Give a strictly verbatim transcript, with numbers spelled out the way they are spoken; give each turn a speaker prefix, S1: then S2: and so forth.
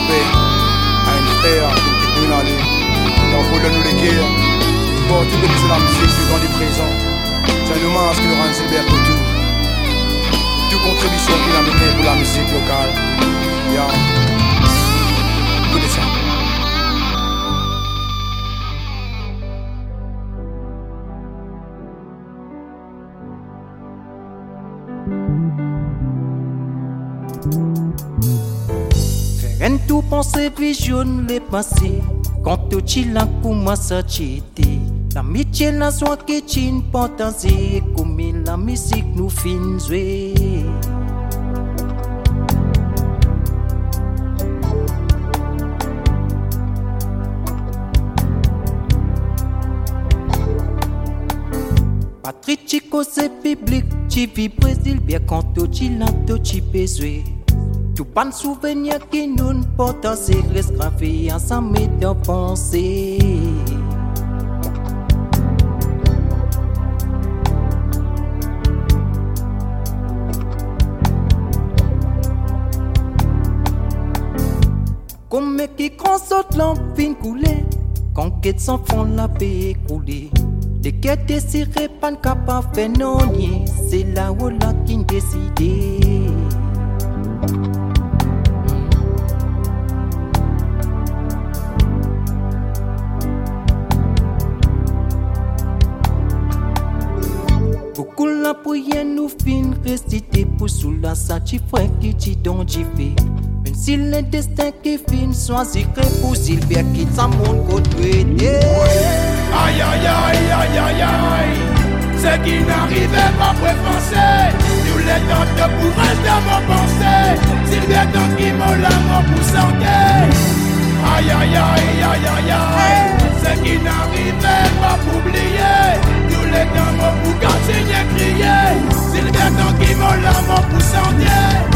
S1: respect à un frère qui est dans les dans nous les guerres. Pour tout bénir la musique du grand et présent. C'est un hommage que nous rend Gilbert Coutu. Toute contribution qu'il a menée pour la musique locale. Yeah. Écoutez ça.
S2: Faire un tout penser vision les passés. Quand tu chill pour moi ça chité. L'amitié n'a soit que chin potentiel comme la musique nous fin jouer. Patrick Chico c'est public, tu vis Brésil bien quand tu chill tu chipé jouer. Tout bon souvenir qui nous potentiel reste gravé ensemble dans pensée. Comme qui consote l'enfin coulé, quand quête sans fond la paix coulée. Les quêtes désirées pas capable de faire non, c'est là où la qui décide. Beaucoup la prière nous fin réciter pour sous la sati frère qui t'y donc j'y fais. Même si le destin qui fin choisirait pour Sylvia qui sa monde côté.
S3: Aïe aïe aïe aïe aïe aïe. Ce qui n'arrivait pas pour penser. Nous les tentes pour rester mon pensée. Sylvia tant qui m'a l'amour pour santé. Aïe aïe aïe aïe aïe aïe. Ce qui n'arrivait pas pour oublier. Nous les tentes pour continuer crier. Sylvia tant qui m'a l'amour pour santé.